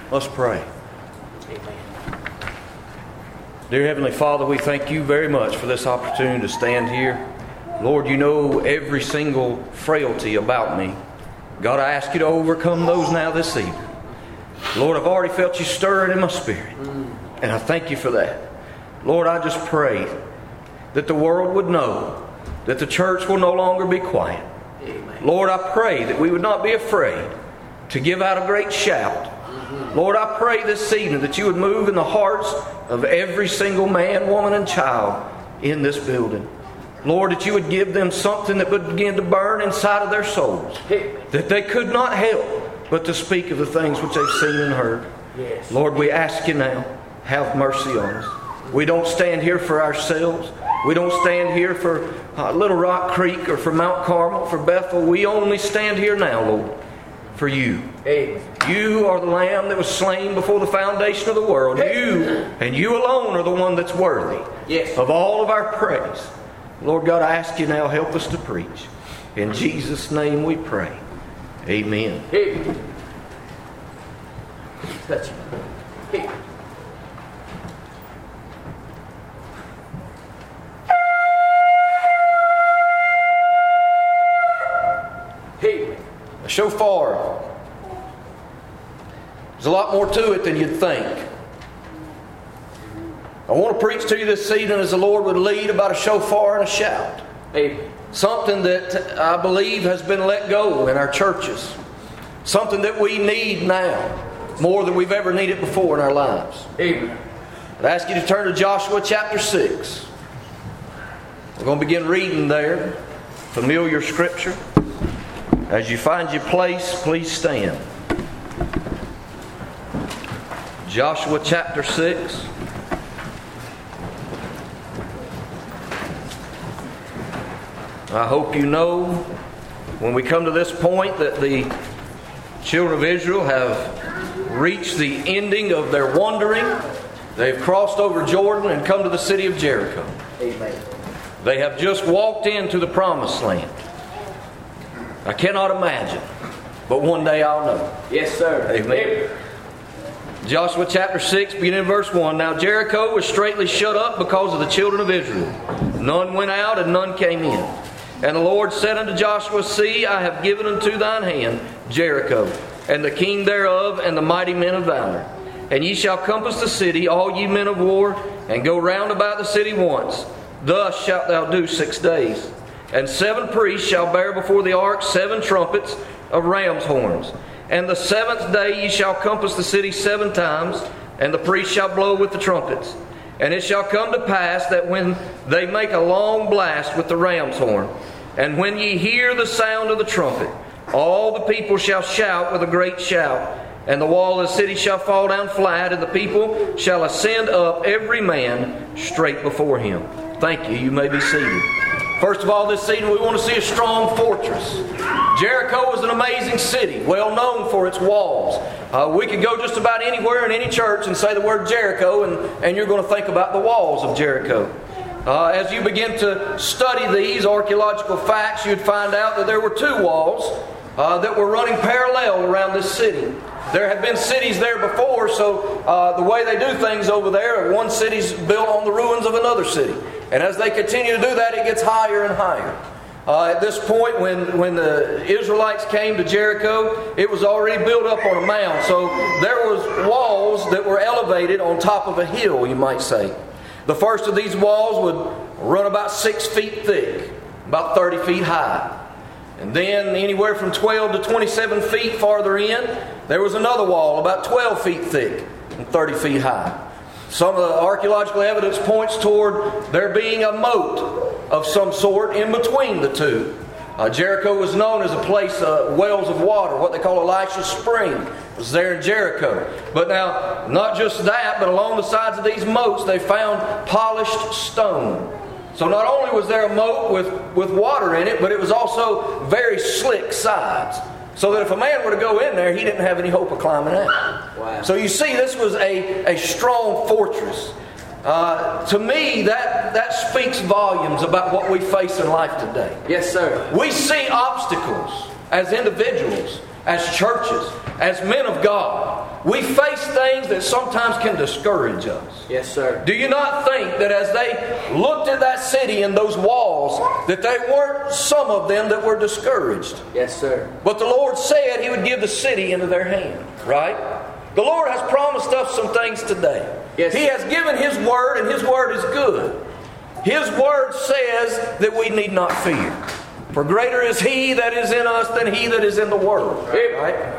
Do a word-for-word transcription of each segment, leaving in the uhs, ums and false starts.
Let's pray. Amen. Dear Heavenly Father, we thank you very much for this opportunity to stand here. Lord, you know every single frailty about me. God, I ask you to overcome those now this evening. Lord, I've already felt you stirring in my spirit, and I thank you for that. Lord, I just pray that the world would know that the church will no longer be quiet. Amen. Lord, I pray that we would not be afraid to give out a great shout. Lord, I pray this evening that you would move in the hearts of every single man, woman, and child in this building. Lord, that you would give them something that would begin to burn inside of their souls, that they could not help but to speak of the things which they've seen and heard. Yes. Lord, we ask you now, have mercy on us. We don't stand here for ourselves. We don't stand here for uh, Little Rock Creek or for Mount Carmel, for Bethel. We only stand here now, Lord, for you. Amen. You are the Lamb that was slain before the foundation of the world. You and you alone are the one that's worthy Yes. of all of our praise. Lord God, I ask you now, help us to preach. In Jesus' name we pray. Amen. Hey. Touch him. Hey. Hey. A shofar. There's a lot more to it than you'd think. I want to preach to you this evening as the Lord would lead about a shofar and a shout. Amen. Something that I believe has been let go in our churches. Something that we need now more than we've ever needed before in our lives. Amen. I'd ask you to turn to Joshua chapter six. We're going to begin reading there. Familiar scripture. As you find your place, please stand. Joshua chapter six. I hope you know when we come to this point that the children of Israel have reached the ending of their wandering. They've crossed over Jordan and come to the city of Jericho. Amen. They have just walked into the promised land. I cannot imagine, but one day I'll know. Yes, sir. Amen. Joshua chapter six, beginning in verse one. Now Jericho was straitly shut up because of the children of Israel. None went out and none came in. And the Lord said unto Joshua, See, I have given unto thine hand Jericho, and the king thereof, and the mighty men of valor. And ye shall compass the city, all ye men of war, and go round about the city once. Thus shalt thou do six days. And seven priests shall bear before the ark seven trumpets of ram's horns. And the seventh day ye shall compass the city seven times, and the priests shall blow with the trumpets. And it shall come to pass that when they make a long blast with the ram's horn, and when ye hear the sound of the trumpet, all the people shall shout with a great shout, and the wall of the city shall fall down flat, and the people shall ascend up every man straight before him. Thank you. You may be seated. First of all, this evening we want to see a strong fortress. Jericho was an amazing city, well known for its walls. Uh, we could go just about anywhere in any church and say the word Jericho, and, and you're going to think about the walls of Jericho. Uh, as you begin to study these archaeological facts, you'd find out that there were two walls uh, that were running parallel around this city. There had been cities there before, so uh, the way they do things over there, one city's built on the ruins of another city. And as they continue to do that, it gets higher and higher. Uh, at this point, when, when the Israelites came to Jericho, it was already built up on a mound. So there was walls that were elevated on top of a hill, you might say. The first of these walls would run about six feet thick, about thirty feet high. And then anywhere from twelve to twenty-seven feet farther in, there was another wall about twelve feet thick and thirty feet high. Some of the archaeological evidence points toward there being a moat of some sort in between the two. Uh, Jericho was known as a place, uh, wells of water, what they call Elisha's spring. It was there in Jericho. But now, not just that, but along the sides of these moats, they found polished stone. So not only was there a moat with, with water in it, but it was also very slick sides. So that if a man were to go in there, he didn't have any hope of climbing out. Wow. So you see, this was a, a strong fortress. Uh, to me, that, that speaks volumes about what we face in life today. Yes, sir. We see obstacles as individuals as churches, as men of God, we face things that sometimes can discourage us. Yes, sir. Do you not think that as they looked at that city and those walls, that they weren't some of them that were discouraged? Yes, sir. But the Lord said He would give the city into their hand, right? The Lord has promised us some things today. Yes. He has given His Word, and His Word is good. His Word says that we need not fear. For greater is He that is in us than he that is in the world. Right?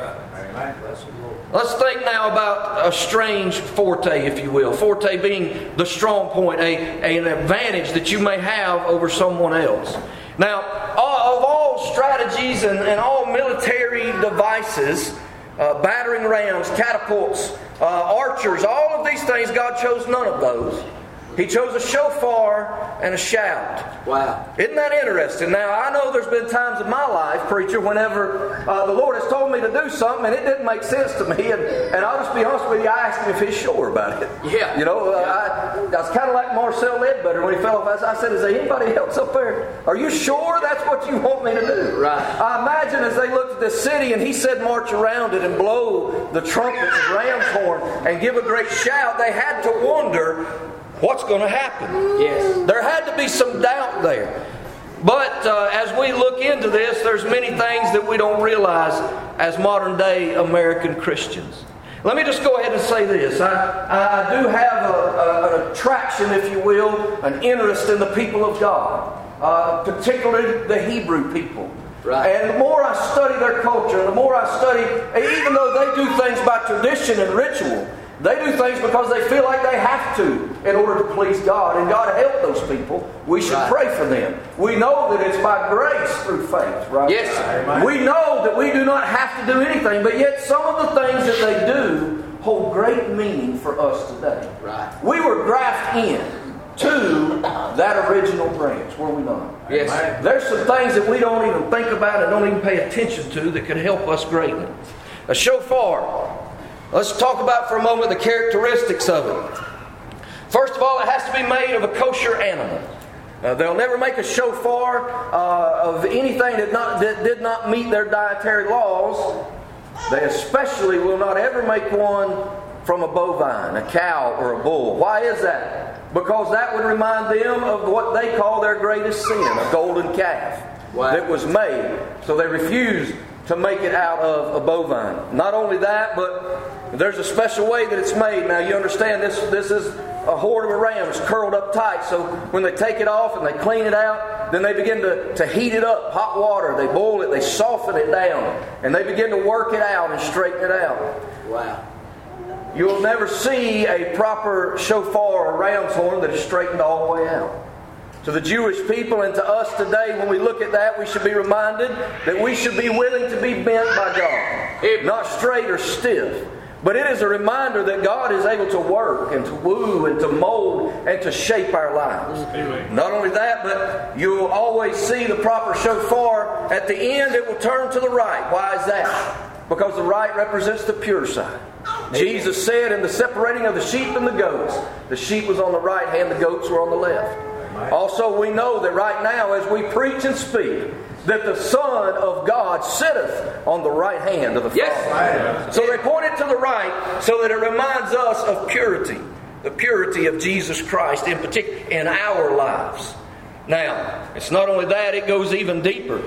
Let's think now about a strange forte, if you will. Forte being the strong point, a, an advantage that you may have over someone else. Now, of all strategies and, and all military devices, uh, battering rams, catapults, uh, archers, all of these things, God chose none of those. He chose a shofar and a shout. Wow. Isn't that interesting? Now, I know there's been times in my life, preacher, whenever uh, the Lord has told me to do something and it didn't make sense to me. And, and I'll just be honest with you, I asked Him if He's sure about it. Yeah. You know, uh, yeah. I, I was kind of like Marcel Ledbetter when he fell off. I said, is there anybody else up there? Are you sure that's what you want me to do? Right. I imagine as they looked at this city and He said march around it and blow the trumpets and ram's horn and give a great shout, they had to wonder, what's going to happen? Yes. There had to be some doubt there. But uh, as we look into this, there's many things that we don't realize as modern day American Christians. Let me just go ahead and say this. I, I do have a, a, an attraction, if you will, an interest in the people of God, uh, particularly the Hebrew people. Right. And the more I study their culture, the more I study, even though they do things by tradition and ritual, they do things because they feel like they have to in order to please God. And God help those people. We should right. pray for them. We know that it's by grace through faith, right? Yes. Amen. We know that we do not have to do anything, but yet some of the things that they do hold great meaning for us today. Right. We were grafted in to that original branch, were we not? Yes. There's some things that we don't even think about and don't even pay attention to that could help us greatly. A shofar. Let's talk about for a moment the characteristics of it. First of all, it has to be made of a kosher animal. Uh, they'll never make a shofar uh, of anything that, not, that did not meet their dietary laws. They especially will not ever make one from a bovine, a cow, or a bull. Why is that? Because that would remind them of what they call their greatest sin, a golden calf wow. that was made. So they refused to make it out of a bovine. Not only that, but there's a special way that it's made. Now you understand this this is a horde of rams curled up tight. So when they take it off and they clean it out, then they begin to, to heat it up, hot water. They boil it, they soften it down, and they begin to work it out and straighten it out. Wow. You'll never see a proper shofar or ram's horn that is straightened all the way out. To the Jewish people and to us today, when we look at that, we should be reminded that we should be willing to be bent by God. Not straight or stiff. But it is a reminder that God is able to work and to woo and to mold and to shape our lives. Amen. Not only that, but you'll always see the proper shofar. At the end, it will turn to the right. Why is that? Because the right represents the pure side. Jesus said in the separating of the sheep and the goats, the sheep was on the right hand, the goats were on the left. Also, we know that right now, as we preach and speak, that the Son of God sitteth on the right hand of the Father. Yes. So they point it to the right so that it reminds us of purity. The purity of Jesus Christ in particular in our lives. Now, it's not only that, it goes even deeper.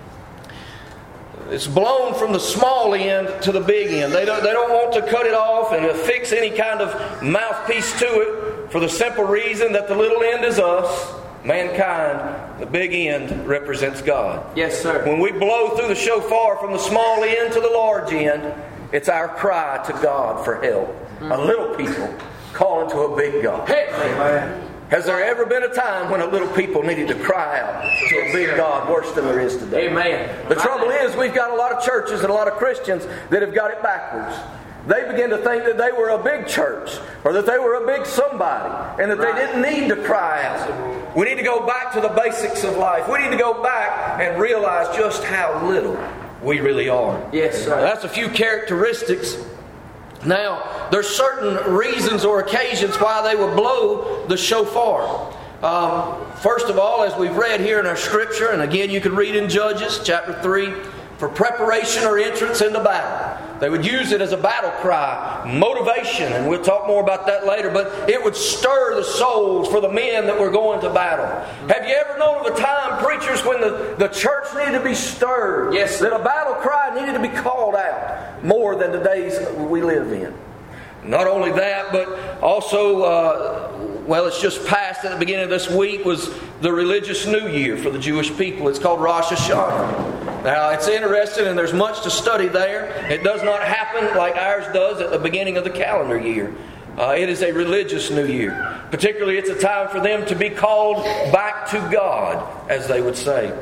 It's blown from the small end to the big end. They don't, they don't want to cut it off and affix any kind of mouthpiece to it for the simple reason that the little end is us, mankind. The big end represents God. Yes, sir. When we blow through the shofar from the small end to the large end, it's our cry to God for help. Mm-hmm. A little people calling to a big God. Hey, amen. Has there ever been a time when a little people needed to cry out to a big God worse than there is today? Amen. The trouble is we've got a lot of churches and a lot of Christians that have got it backwards. They begin to think that they were a big church or that they were a big somebody and that they didn't need to cry out. We need to go back to the basics of life. We need to go back and realize just how little we really are. Yes, sir. That's a few characteristics. Now, there's certain reasons or occasions why they would blow the shofar. Um, first of all, as we've read here in our scripture, and again you can read in Judges chapter three, for preparation or entrance into battle. They would use it as a battle cry, motivation, and we'll talk more about that later, but it would stir the souls for the men that were going to battle. Have you ever known of a time, preachers, when the, the church needed to be stirred? Yes, that a battle cry needed to be called out more than the days we live in. Not only that, but also, uh, well, it's just passed at the beginning of this week, was the religious new year for the Jewish people. It's called Rosh Hashanah. Now, it's interesting, and there's much to study there. It does not happen like ours does at the beginning of the calendar year. Uh, it is a religious new year. Particularly, it's a time for them to be called back to God, as they would say.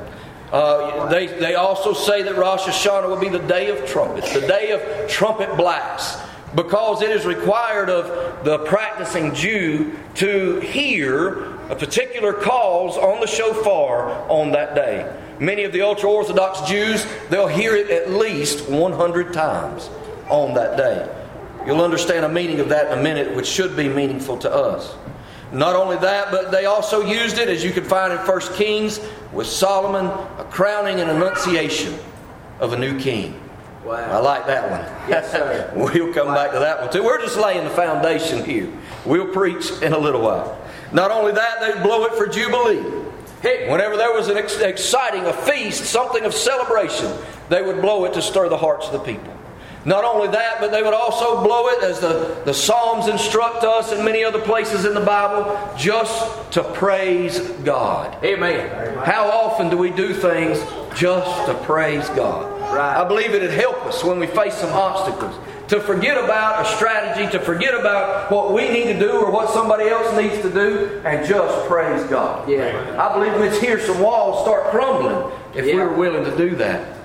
Uh, they, they also say that Rosh Hashanah will be the day of trumpets, the day of trumpet blasts, because it is required of the practicing Jew to hear a particular calls on the shofar on that day. Many of the ultra-Orthodox Jews, they'll hear it at least one hundred times on that day. You'll understand the meaning of that in a minute, which should be meaningful to us. Not only that, but they also used it, as you can find in First Kings, with Solomon, a crowning and annunciation of a new king. Wow. I like that one. Yes, sir. We'll come back to that one too. We're just laying the foundation here. We'll preach in a little while. Not only that, they blow it for Jubilee. Hey. Whenever there was an ex- exciting, a feast, something of celebration, they would blow it to stir the hearts of the people. Not only that, but they would also blow it, as the, the Psalms instruct us and many other places in the Bible, just to praise God. Amen. How often do we do things just to praise God? Right. I believe it'd help us when we face some obstacles, to forget about a strategy, to forget about what we need to do or what somebody else needs to do, and just praise God. Yeah. I believe we'd hear some walls start crumbling if Yeah. we were willing to do that.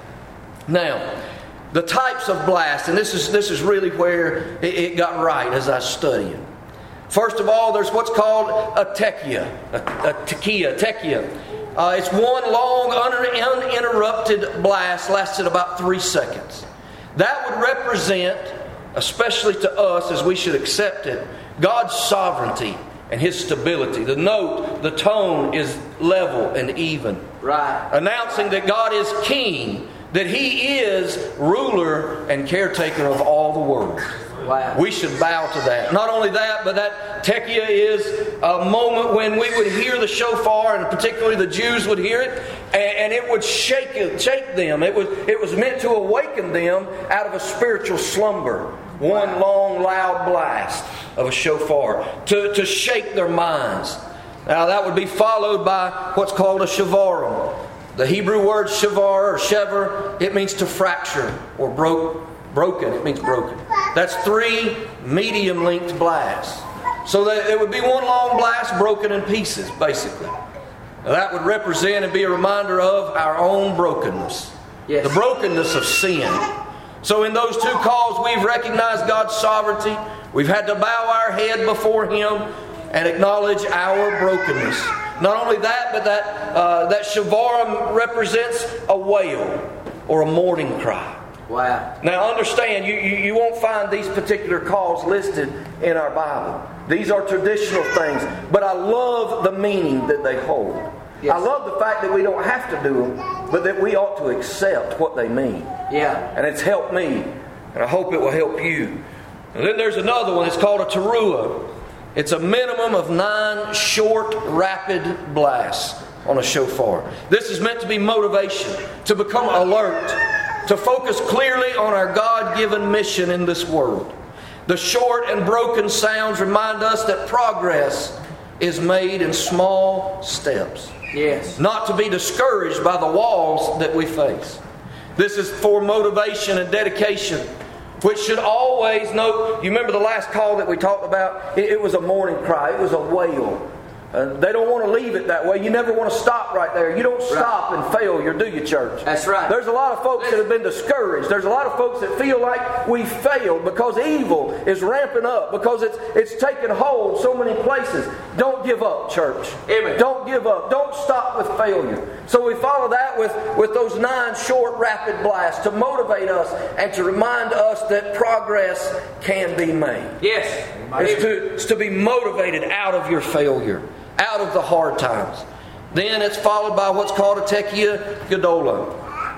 Now, the types of blast, and this is this is really where it, it got right as I was studying. First of all, there's what's called a tekiah, a, a tekiah, tekiah. Uh, it's one long, un- uninterrupted blast, lasted about three seconds. That would represent, especially to us as we should accept it, God's sovereignty and His stability. The note, the tone is level and even. Right. Announcing that God is King, that He is ruler and caretaker of all the world. Wow. We should bow to that. Not only that, but that tekiah is a moment when we would hear the shofar, and particularly the Jews would hear it, and, and it would shake it, shake them. It was it was meant to awaken them out of a spiritual slumber. One long, loud blast of a shofar to, to shake their minds. Now that would be followed by what's called a shavarim. The Hebrew word shavar or shever, it means to fracture or broke, broken. It means broken. That's three medium-length blasts. So that it would be one long blast broken in pieces, basically. Now that would represent and be a reminder of our own brokenness. Yes. The brokenness of sin. So in those two calls, we've recognized God's sovereignty. We've had to bow our head before Him and acknowledge our brokenness. Not only that, but that uh, that shavarim represents a wail or a mourning cry. Wow. Now understand, you, you, you won't find these particular calls listed in our Bible. These are traditional things, but I love the meaning that they hold. Yes. I love the fact that we don't have to do them, but that we ought to accept what they mean. Yeah. And it's helped me, and I hope it will help you. And then there's another one. It's called a teruah. It's a minimum of nine short, rapid blasts on a shofar. This is meant to be motivation, to become alert, to focus clearly on our God-given mission in this world. The short and broken sounds remind us that progress is made in small steps. Yes. Not to be discouraged by the walls that we face. This is for motivation and dedication, which should always know. You remember the last call that we talked about? It, it was a mourning cry. It was a wail. Uh, they don't want to leave it that way. You never want to stop right there. You don't stop in failure, do you, church? That's right. There's a lot of folks that have been discouraged. There's a lot of folks that feel like we failed because evil is ramping up, because it's it's taking hold so many places. Don't give up, church. Amen. Don't give up. Don't stop with failure. So we follow that with, with those nine short, rapid blasts to motivate us and to remind us that progress can be made. Yes. It's to, it's to be motivated out of your failure, out of the hard times. Then it's followed by what's called a tekiah gedolah.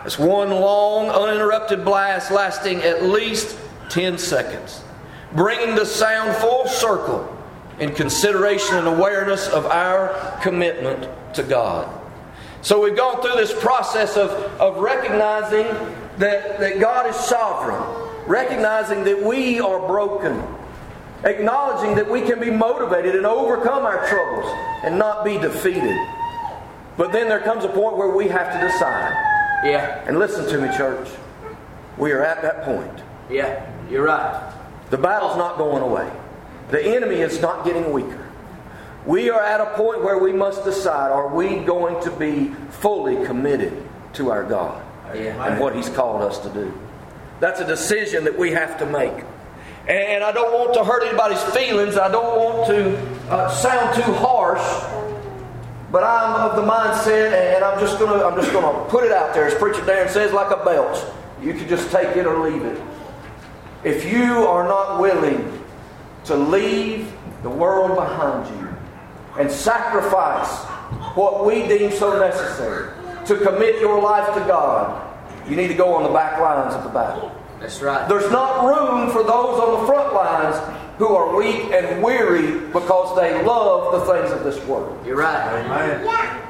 It's one long, uninterrupted blast lasting at least ten seconds, bringing the sound full circle in consideration and awareness of our commitment to God. So we've gone through this process of, of recognizing that, that God is sovereign, recognizing that we are broken, acknowledging that we can be motivated and overcome our troubles and not be defeated. But then there comes a point where we have to decide. Yeah. And listen to me, church. We are at that point. Yeah, you're right. The battle's not going away. The enemy is not getting weaker. We are at a point where we must decide, are we going to be fully committed to our God Yeah. and what He's called us to do? That's a decision that we have to make. And I don't want to hurt anybody's feelings. I don't want to uh, sound too harsh. But I'm of the mindset, and I'm just gonna I'm just gonna put it out there, as Preacher Darren says, like a belt. You can just take it or leave it. If you are not willing to leave the world behind you and sacrifice what we deem so necessary to commit your life to God, you need to go on the back lines of the battle. That's right. There's not room for those on the front lines who are weak and weary because they love the things of this world. You're right. Amen.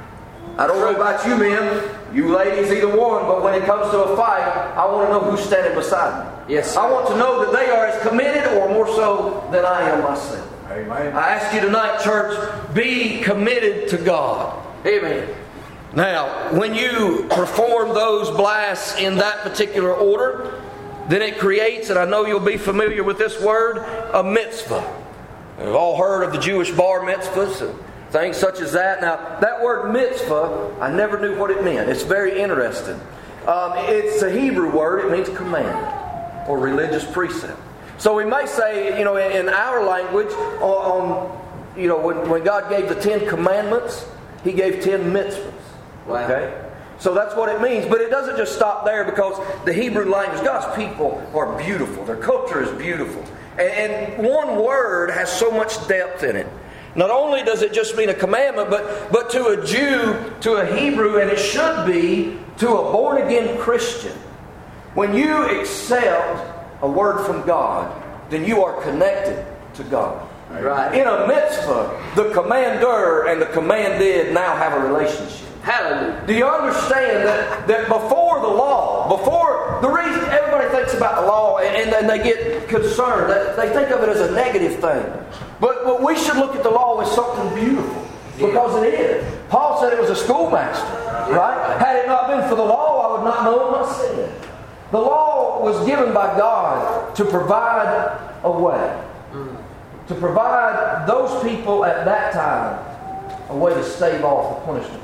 I don't know about you men, you ladies, either one, but when it comes to a fight, I want to know who's standing beside me. Yes. I want to know that they are as committed or more so than I am myself. Amen. I ask you tonight, church, be committed to God. Amen. Now, when you perform those blasts in that particular order, then it creates, and I know you'll be familiar with this word, a mitzvah. We've all heard of the Jewish bar mitzvahs and things such as that. Now, that word mitzvah, I never knew what it meant. It's very interesting. Um, it's a Hebrew word. It means command or religious precept. So we may say, you know, in, in our language, on, on you know, when, when God gave the Ten Commandments, He gave ten mitzvahs. Wow. Okay? So that's what it means. But it doesn't just stop there, because the Hebrew language, God's people are beautiful. Their culture is beautiful. And, and one word has so much depth in it. Not only does it just mean a commandment, but, but to a Jew, to a Hebrew, and it should be to a born-again Christian. When you accept a word from God, then you are connected to God. Right. In a mitzvah, the commander and the commanded now have a relationship. Hallelujah. Do you understand that, that before the law, before the reason everybody thinks about the law and then they get concerned, that they think of it as a negative thing. But, but we should look at the law as something beautiful, because it is. Paul said it was a schoolmaster, right? Had it not been for the law, I would not know my sin. The law was given by God to provide a way, to provide those people at that time a way to stave off the punishment.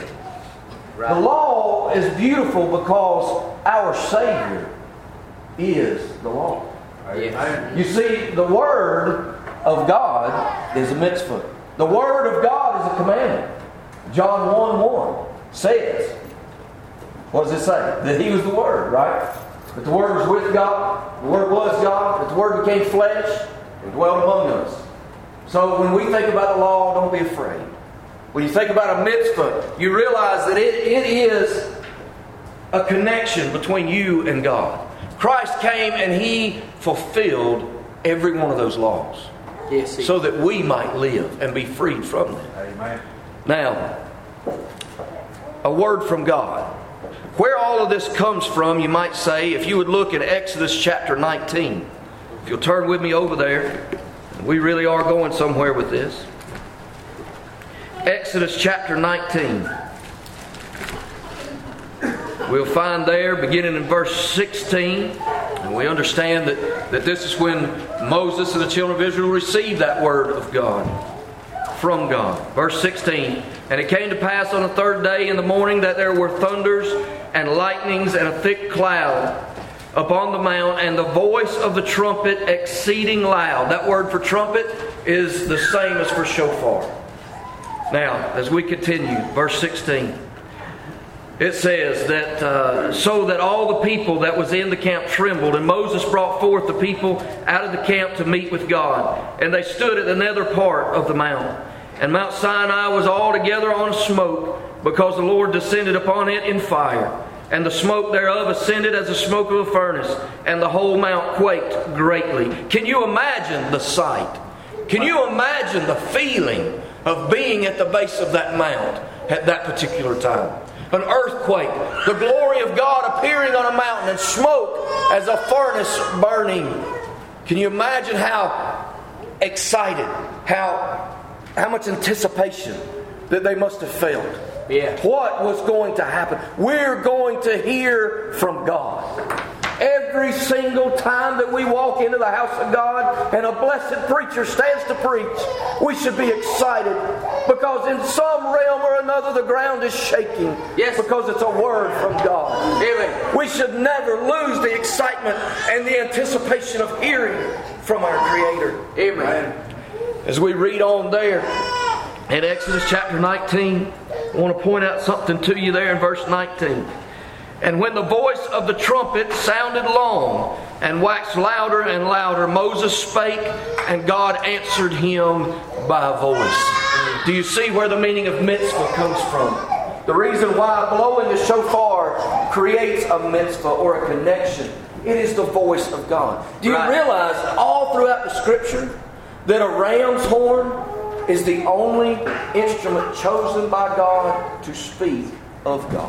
Right. The law is beautiful because our Savior is the law. Yes. You see, the Word of God is a mitzvah. The Word of God is a commandment. John one one says, what does it say? That He was the Word, right? That the Word was with God, the Word was God, that the Word became flesh and dwelt among us. So when we think about the law, don't be afraid. When you think about a mitzvah, you realize that it, it is a connection between you and God. Christ came and He fulfilled every one of those laws. Yes, so that we might live and be freed from them. Amen. Now, a word from God. Where all of this comes from, you might say, if you would look at Exodus chapter nineteen. If you'll turn with me over there. We really are going somewhere with this. Exodus chapter nineteen. We'll find there, beginning in verse sixteen, and we understand that, that this is when Moses and the children of Israel received that word of God, from God. Verse sixteen, and it came to pass on the third day in the morning that there were thunders and lightnings and a thick cloud upon the mount, and the voice of the trumpet exceeding loud. That word for trumpet is the same as for shofar. Now, as we continue, verse sixteen, it says that, uh, so that all the people that was in the camp trembled, and Moses brought forth the people out of the camp to meet with God. And they stood at the nether part of the mount. And Mount Sinai was altogether on smoke, because the Lord descended upon it in fire. and the smoke thereof ascended as the smoke of a furnace, and the whole mount quaked greatly. Can you imagine the sight? Can you imagine the feeling of being at the base of that mount at that particular time? An earthquake, the glory of God appearing on a mountain, and smoke as a furnace burning. Can you imagine how excited, how, how much anticipation that they must have felt? Yeah. What was going to happen? We're going to hear from God. Every single time that we walk into the house of God and a blessed preacher stands to preach, we should be excited, because in some realm or another the ground is shaking. Yes. Because it's a word from God. Amen. We should never lose the excitement and the anticipation of hearing from our Creator. Amen. As we read on there in Exodus chapter nineteen, I want to point out something to you there in verse nineteen. And when the voice of the trumpet sounded long and waxed louder and louder, Moses spake, and God answered him by voice. Do you see where the meaning of mitzvah comes from? The reason why blowing the shofar creates a mitzvah or a connection, it is the voice of God. Do you Right. realize all throughout the Scripture that a ram's horn is the only instrument chosen by God to speak of God?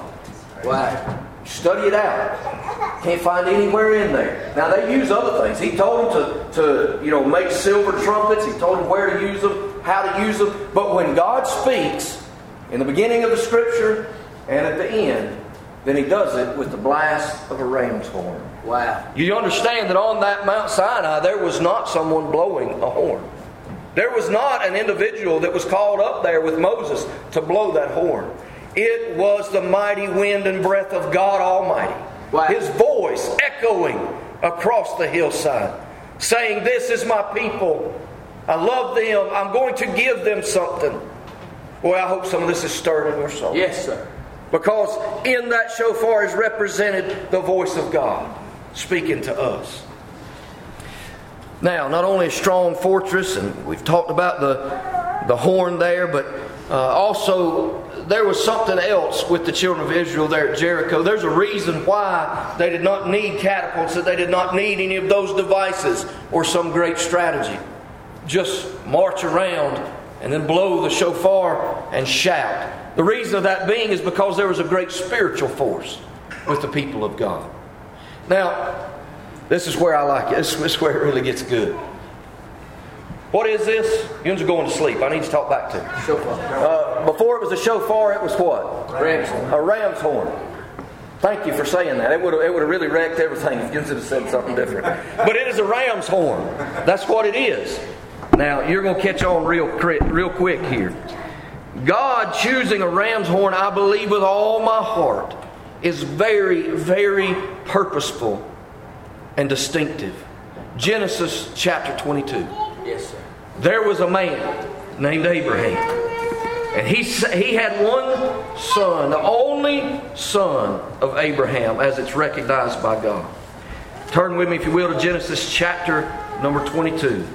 Wow. Study it out. Can't find anywhere in there. Now they use other things. He told them to, to you know, make silver trumpets. He told them where to use them, how to use them. But when God speaks in the beginning of the Scripture and at the end, then He does it with the blast of a ram's horn. Wow. You understand that on that Mount Sinai there was not someone blowing a horn. There was not an individual that was called up there with Moses to blow that horn. It was the mighty wind and breath of God Almighty. Wow. His voice echoing across the hillside, saying, "This is my people. I love them. I'm going to give them something." Boy, I hope some of this is stirred in your soul. Yes, sir. Because in that shofar is represented the voice of God speaking to us. Now, not only a strong fortress, and we've talked about the, the horn there, but uh, also there was something else with the children of Israel there at Jericho. There's a reason why they did not need catapults, that they did not need any of those devices or some great strategy. Just march around and then blow the shofar and shout. The reason of that being is because there was a great spiritual force with the people of God. Now, this is where I like it. This is where it really gets good. What is this? You are going to sleep. I need to talk back to you. Shofar. Uh, before it was a shofar, it was what? Ram's horn. A ram's horn. Thank you for saying that. It would have, it would have really wrecked everything if you had said something different. But it is a ram's horn. That's what it is. Now, you're going to catch on real, real quick here. God choosing a ram's horn, I believe with all my heart, is very, very purposeful and distinctive. Genesis chapter twenty-two. Yes, sir. There was a man named Abraham. And he, he had one son, the only son of Abraham, as it's recognized by God. Turn with me, if you will, to Genesis chapter number twenty-two.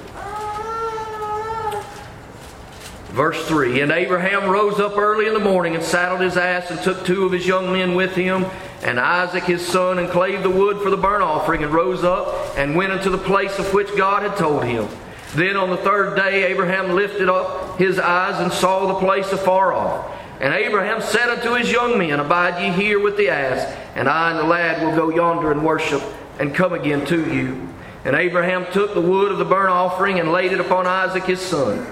Verse three. And Abraham rose up early in the morning and saddled his ass and took two of his young men with him, and Isaac his son, and clave the wood for the burnt offering, and rose up and went into the place of which God had told him. Then on the third day Abraham lifted up his eyes and saw the place afar off. And Abraham said unto his young men, Abide ye here with the ass, and I and the lad will go yonder and worship, and come again to you. And Abraham took the wood of the burnt offering and laid it upon Isaac his son.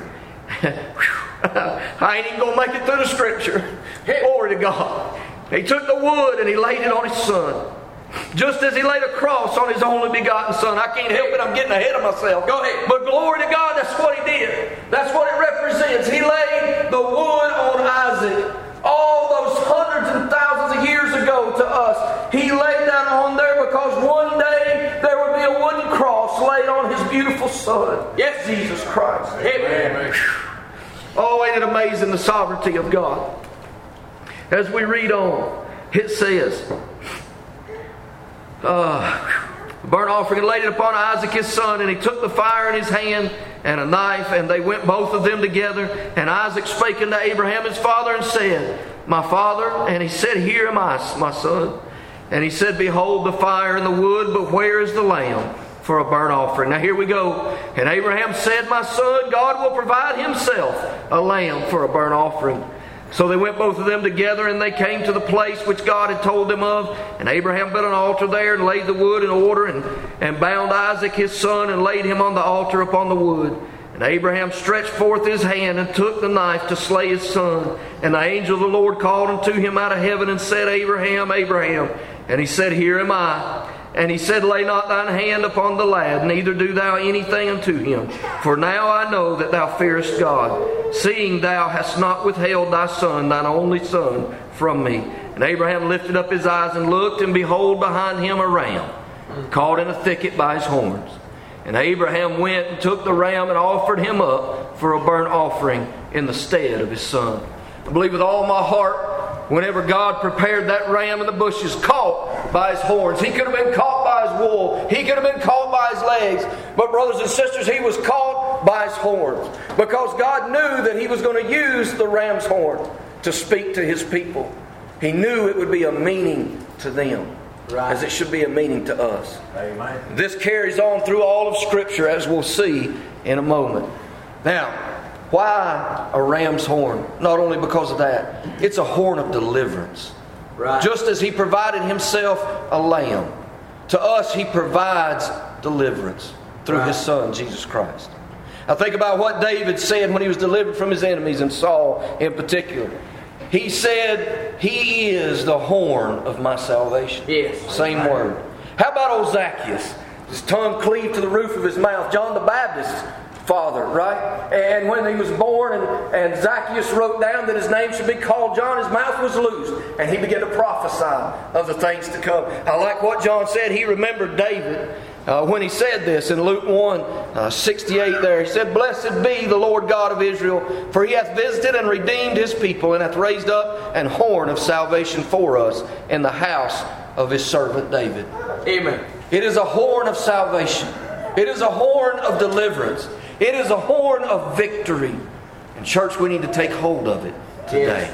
I ain't even going to make it through the Scripture. Glory to God. He took the wood and he laid it on his son. Just as he laid a cross on his only begotten son. I can't help it, I'm getting ahead of myself. Go ahead. But glory to God, that's what he did. That's what it represents. He laid the wood on Isaac. All those hundreds and thousands of years ago to us. He laid that on there because one day there would be a wooden cross laid on his beautiful son. Yes, Jesus Christ. Amen. Oh, ain't it amazing, the sovereignty of God? As we read on, it says, uh, burnt offering, and laid it upon Isaac his son, and he took the fire in his hand and a knife, and they went both of them together. And Isaac spake unto Abraham his father and said, My father. And he said, Here am I, my son. And he said, behold the fire and the wood, but where is the lamb for a burnt offering? Now here we go. And Abraham said, my son, God will provide himself a lamb for a burnt offering. So they went both of them together, and they came to the place which God had told them of. And Abraham built an altar there, and laid the wood in order, and, and bound Isaac his son, and laid him on the altar upon the wood. And Abraham stretched forth his hand, and took the knife to slay his son. And the angel of the Lord called unto him out of heaven, and said, Abraham, Abraham. And he said, Here am I. And he said, Lay not thine hand upon the lad, neither do thou anything unto him. For now I know that thou fearest God, seeing thou hast not withheld thy son, thine only son, from me. And Abraham lifted up his eyes and looked, and behold, behind him a ram, caught in a thicket by his horns. And Abraham went and took the ram and offered him up for a burnt offering in the stead of his son. I believe with all my heart, whenever God prepared that ram in the bushes, caught by his horns. He could have been caught by his wool. He could have been caught by his legs. But brothers and sisters, he was caught by his horns. Because God knew that he was going to use the ram's horn to speak to his people. He knew it would be a meaning to them. Right. As it should be a meaning to us. Amen. This carries on through all of Scripture, as we'll see in a moment. Now, why a ram's horn? Not only because of that, it's a horn of deliverance. Right. Just as he provided himself a lamb, to us he provides deliverance through right. his son, Jesus Christ. Now think about what David said when he was delivered from his enemies, and Saul in particular. He said, He is the horn of my salvation. Yes. Same right. word. How about old Zacchaeus? His tongue cleaved to the roof of his mouth. John the Baptist's father, right? And when he was born, and, and Zacchaeus wrote down that his name should be called John, his mouth was loosed, and he began to prophesy of the things to come. I like what John said. He remembered David uh, when he said this in Luke one, uh, sixty-eight there. He said, Blessed be the Lord God of Israel, for he hath visited and redeemed his people, and hath raised up an horn of salvation for us in the house of his servant David. Amen. It is a horn of salvation. It is a horn of deliverance. It is a horn of victory. And church, we need to take hold of it today.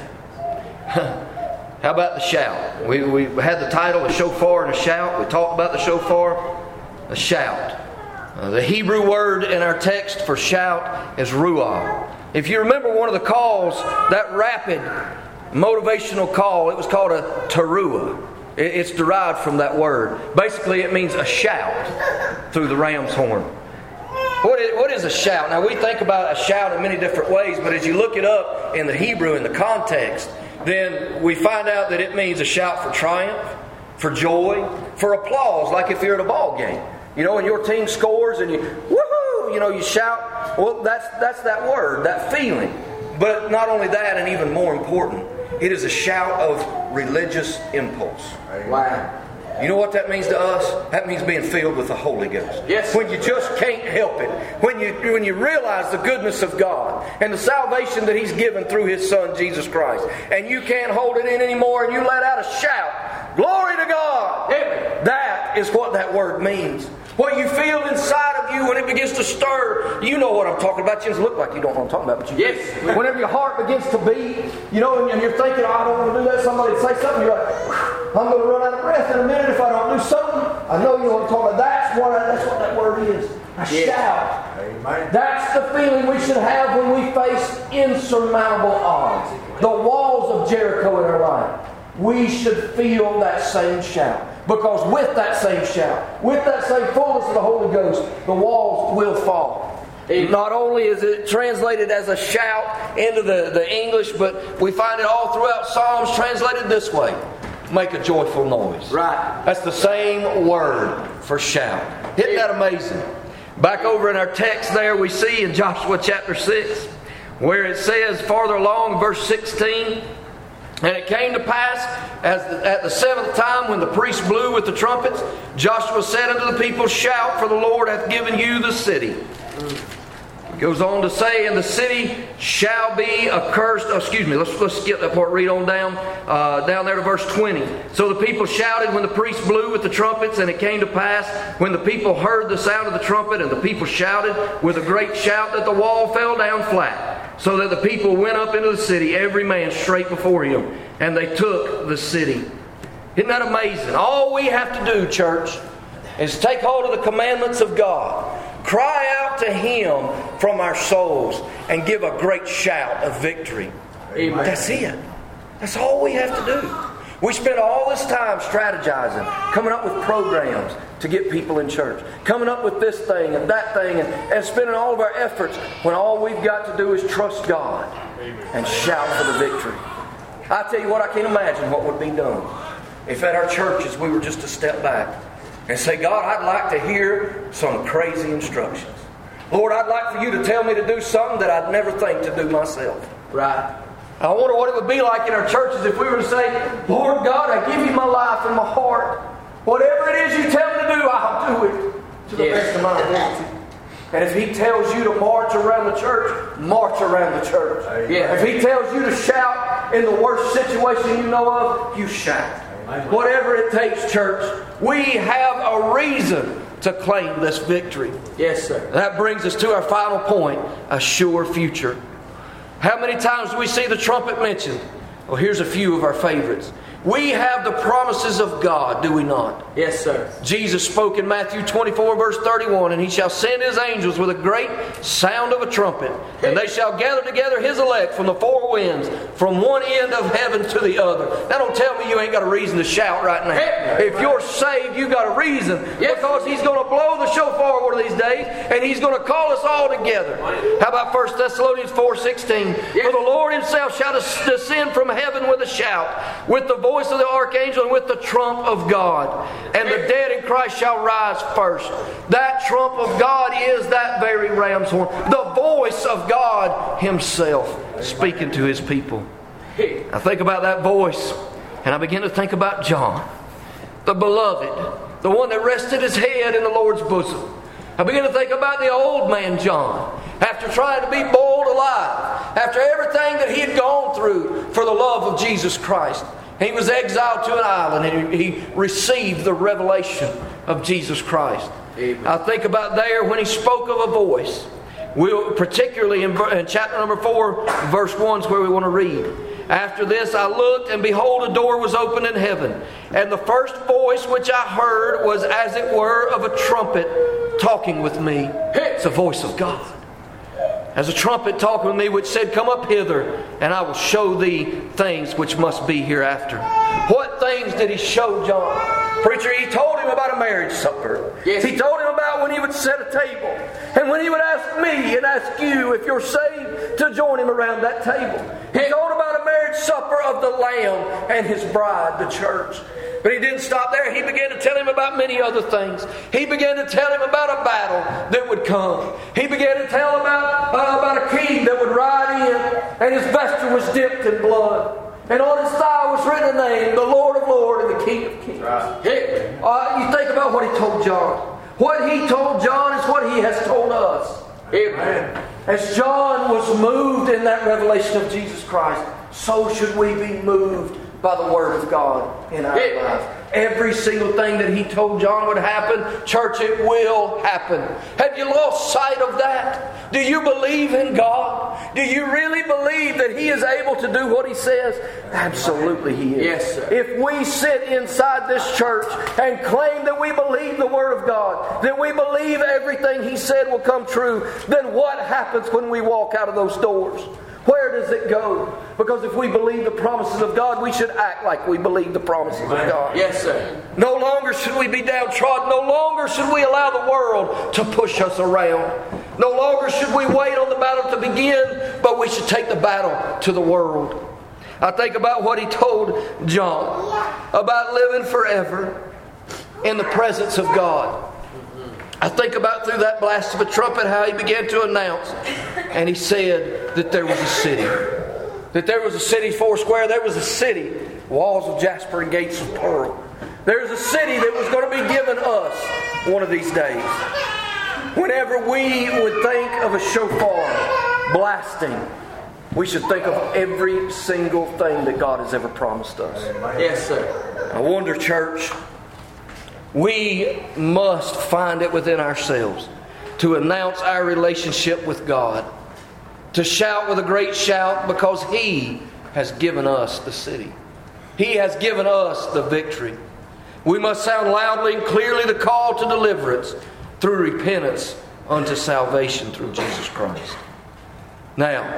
Yes. How about the shout? We, we had the title, a shofar and a shout. We talked about the shofar, a shout. Uh, the Hebrew word in our text for shout is ruah. If you remember one of the calls, that rapid motivational call, it was called a teruah. It, it's derived from that word. Basically, it means a shout through the ram's horn. What is, what is a shout? Now, we think about a shout in many different ways, but as you look it up in the Hebrew, in the context, then we find out that it means a shout for triumph, for joy, for applause, like if you're at a ball game. You know, and your team scores and you, woohoo, you know, you shout. Well, that's that's that word, that feeling. But not only that, and even more important, it is a shout of religious impulse. Wow. You know what that means to us? That means being filled with the Holy Ghost. Yes. When you just can't help it. When you when you realize the goodness of God and the salvation that He's given through His Son, Jesus Christ. And you can't hold it in anymore and you let out a shout. Glory to God. Amen. That is what that word means. What you feel inside of you when it begins to stir. You know what I'm talking about. You just look like you don't know what I'm talking about, but you yes. do. Whenever your heart begins to beat, you know, and you're thinking, oh, I don't want to do that. Somebody say something, you're like, I'm going to run out of breath in a minute if I don't do something. I know you know what I'm talking about. That's what, I, that's what that word is. A yes. shout. Amen. That's the feeling we should have when we face insurmountable odds. The walls of Jericho in our life. We should feel that same shout. Because with that same shout, with that same fullness of the Holy Ghost, the walls will fall. Not only is it translated as a shout into the, the English, but we find it all throughout Psalms translated this way. Make a joyful noise. Right. That's the same word for shout. Isn't that amazing? Back over in our text there, we see in Joshua chapter six, where it says farther along, verse sixteen, and it came to pass as the, at the seventh time when the priest blew with the trumpets, Joshua said unto the people, Shout, for the Lord hath given you the city. It goes on to say, and the city shall be accursed. Oh, excuse me, let's, let's skip that part, read on down, uh, down there to verse twenty. So the people shouted when the priest blew with the trumpets, and it came to pass when the people heard the sound of the trumpet, and the people shouted with a great shout that the wall fell down flat. So that the people went up into the city, every man straight before him, and they took the city. Isn't that amazing? All we have to do, church, is take hold of the commandments of God, cry out to Him from our souls, and give a great shout of victory. Amen. That's it. That's all we have to do. We spend all this time strategizing, coming up with programs to get people in church, coming up with this thing and that thing, and, and spending all of our efforts when all we've got to do is trust God and shout for the victory. I tell you what, I can't imagine what would be done if at our churches we were just to step back and say, God, I'd like to hear some crazy instructions. Lord, I'd like for you to tell me to do something that I'd never think to do myself. Right. I wonder what it would be like in our churches if we were to say, Lord God, I give you my life and my heart. Whatever it is you tell me to do, I'll do it to the yes. best of my ability. And if He tells you to march around the church, march around the church. Yeah. If He tells you to shout in the worst situation you know of, you shout. Amen. Whatever it takes, church, we have a reason to claim this victory. Yes, sir. That brings us to our final point, a sure future. How many times do we see the trumpet mentioned? Well, here's a few of our favorites. We have the promises of God, do we not? Yes, sir. Jesus spoke in Matthew twenty-four, verse thirty-one, and He shall send His angels with a great sound of a trumpet, and they shall gather together His elect from the four winds, from one end of heaven to the other. Now don't tell me you ain't got a reason to shout right now. If you're saved, you got a reason, because He's going to blow the shofar one of these days, and He's going to call us all together. How about First Thessalonians four sixteen? For the Lord Himself shall descend from heaven with a shout, with the voice of the archangel, and with the trump of God, and the dead in Christ shall rise first. That trump of God is that very ram's horn, the voice of God Himself speaking to His people. I think about that voice, and I begin to think about John, the beloved, the one that rested his head in the Lord's bosom. I begin to think about the old man John, after trying to be boiled alive, after everything that he had gone through for the love of Jesus Christ. He was exiled to an island, and he received the revelation of Jesus Christ. Amen. I think about there when he spoke of a voice. We'll, particularly in, in chapter number four, verse one is where we want to read. After this I looked, and behold, a door was opened in heaven. And the first voice which I heard was as it were of a trumpet talking with me. It's a voice of God. As a trumpet talking with me, which said, Come up hither, and I will show thee things which must be hereafter. What things did He show John? Preacher, He told him about a marriage supper. Yes. He told him about when He would set a table, and when He would ask me and ask you, if you're saved, to join Him around that table. He told about a marriage supper of the Lamb and His bride, the church. But He didn't stop there. He began to tell him about many other things. He began to tell him about a battle that would come. He began to tell about, uh, about a king that would ride in, and his vesture was dipped in blood. And on his thigh was written a name, the Lord of Lords and the King of Kings. Right. Uh, you think about what He told John. What He told John is what He has told us. Amen. As John was moved in that revelation of Jesus Christ, so should we be moved by the Word of God in our yeah. life. Every single thing that He told John would happen, church, it will happen. Have you lost sight of that? Do you believe in God? Do you really believe that He is able to do what He says? Absolutely He is. Yes, sir. If we sit inside this church and claim that we believe the Word of God, that we believe everything He said will come true, then what happens when we walk out of those doors? Where does it go? Because if we believe the promises of God, we should act like we believe the promises of God. Yes, sir. No longer should we be downtrodden. No longer should we allow the world to push us around. No longer should we wait on the battle to begin, but we should take the battle to the world. I think about what He told John about living forever in the presence of God. I think about through that blast of a trumpet how He began to announce, and He said that there was a city. That there was a city four square. There was a city, walls of jasper and gates of pearl. There was a city that was going to be given us one of these days. Whenever we would think of a shofar blasting, we should think of every single thing that God has ever promised us. Yes, sir. I wonder, church, we must find it within ourselves to announce our relationship with God, to shout with a great shout because He has given us the city. He has given us the victory. We must sound loudly and clearly the call to deliverance through repentance unto salvation through Jesus Christ. Now,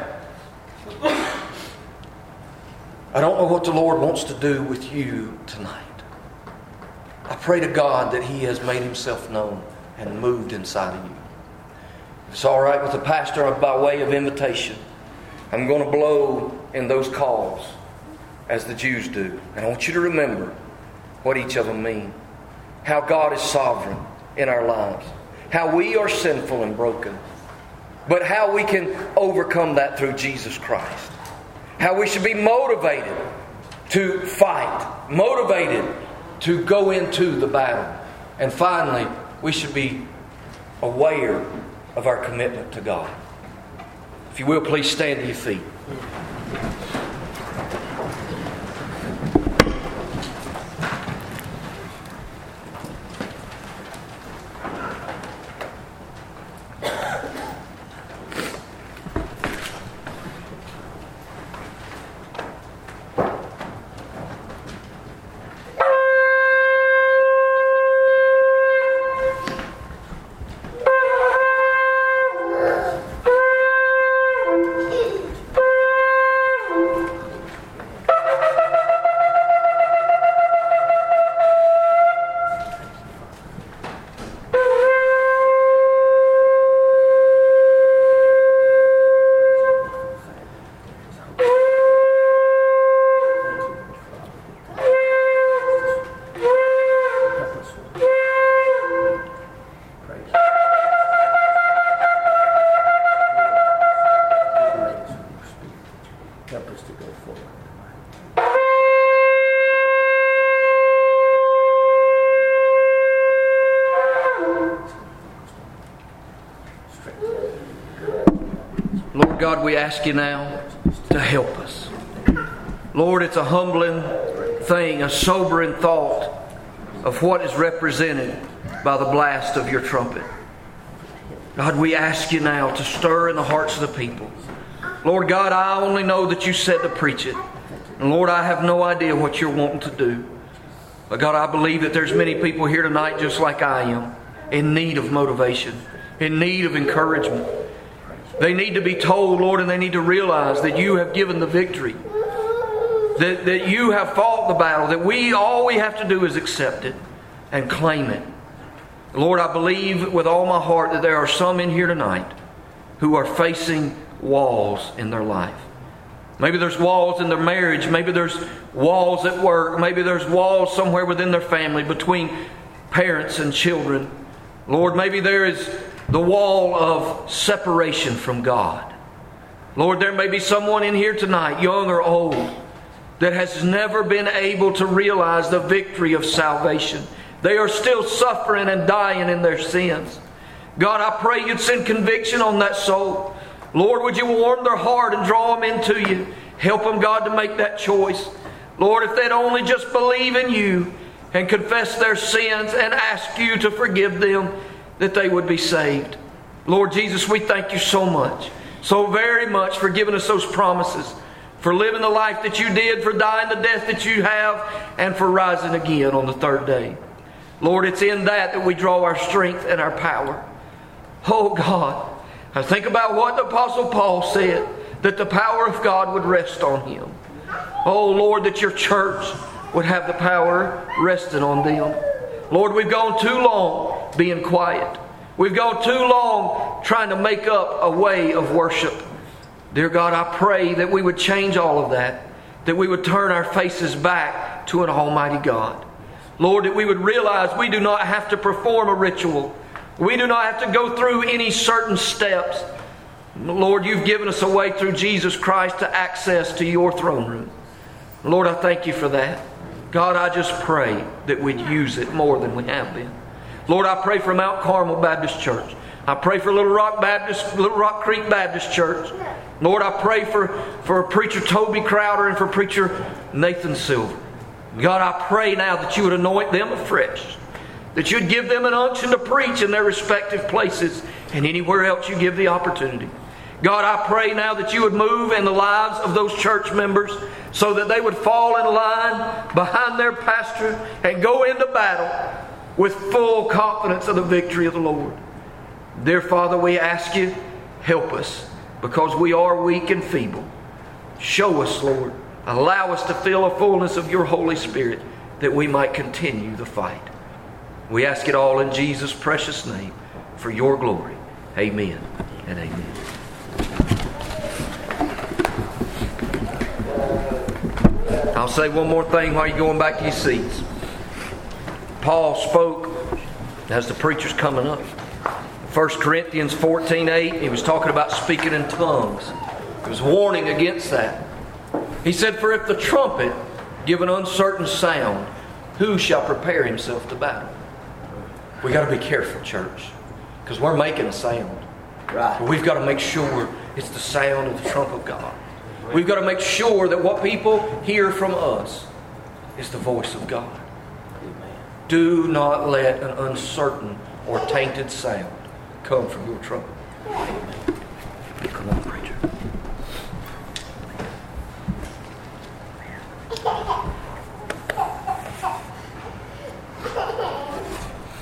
I don't know what the Lord wants to do with you tonight. I pray to God that He has made Himself known and moved inside of you. If it's all right with the pastor, by way of invitation, I'm going to blow in those calls as the Jews do. And I want you to remember what each of them mean. How God is sovereign in our lives. How we are sinful and broken. But how we can overcome that through Jesus Christ. How we should be motivated to fight. Motivated to go into the battle. And finally, we should be aware of our commitment to God. If you will, please stand to your feet. Lord God, we ask you now to help us. Lord, it's a humbling thing, a sobering thought of what is represented by the blast of your trumpet. God, we ask you now to stir in the hearts of the people. Lord God, I only know that you said to preach it. And Lord, I have no idea what you're wanting to do. But God, I believe that there's many people here tonight just like I am, in need of motivation, in need of encouragement. They need to be told, Lord, and they need to realize that you have given the victory. That, that you have fought the battle. That we all we have to do is accept it and claim it. Lord, I believe with all my heart that there are some in here tonight who are facing walls in their life. Maybe there's walls in their marriage. Maybe there's walls at work. Maybe there's walls somewhere within their family between parents and children. Lord, maybe there is the wall of separation from God. Lord, there may be someone in here tonight, young or old, that has never been able to realize the victory of salvation. They are still suffering and dying in their sins. God, I pray you'd send conviction on that soul. Lord, would you warm their heart and draw them into you? Help them, God, to make that choice. Lord, if they'd only just believe in you and confess their sins and ask you to forgive them, that they would be saved. Lord Jesus, we thank you so much, so very much for giving us those promises, for living the life that you did, for dying the death that you have, and for rising again on the third day. Lord, it's in that that we draw our strength and our power. Oh God, I think about what the Apostle Paul said, that the power of God would rest on him. Oh Lord, that your church would have the power resting on them. Lord, we've gone too long being quiet. We've gone too long trying to make up a way of worship. Dear God, I pray that we would change all of that. That we would turn our faces back to an almighty God. Lord, that we would realize we do not have to perform a ritual. We do not have to go through any certain steps. Lord, you've given us a way through Jesus Christ to access to your throne room. Lord, I thank you for that. God, I just pray that we'd use it more than we have been. Lord, I pray for Mount Carmel Baptist Church. I pray for Little Rock Baptist, Little Rock Creek Baptist Church. Lord, I pray for, for Preacher Toby Crowder and for Preacher Nathan Silver. God, I pray now that you would anoint them afresh. That you'd give them an unction to preach in their respective places and anywhere else you give the opportunity. God, I pray now that you would move in the lives of those church members so that they would fall in line behind their pastor and go into battle with full confidence of the victory of the Lord. Dear Father, we ask you, help us because we are weak and feeble. Show us, Lord. Allow us to feel a fullness of your Holy Spirit that we might continue the fight. We ask it all in Jesus' precious name for your glory. Amen and amen. I'll say one more thing while you're going back to your seats. Paul spoke as the preacher's coming up. First Corinthians fourteen eight, he was talking about speaking in tongues. He was warning against that. He said, for if the trumpet give an uncertain sound, who shall prepare himself to battle? We got to be careful, church, because we're making a sound. Right. But we've got to make sure it's the sound of the trump of God. We've got to make sure that what people hear from us is the voice of God. Amen. Do not let an uncertain or tainted sound come from your trumpet. Come on, preacher.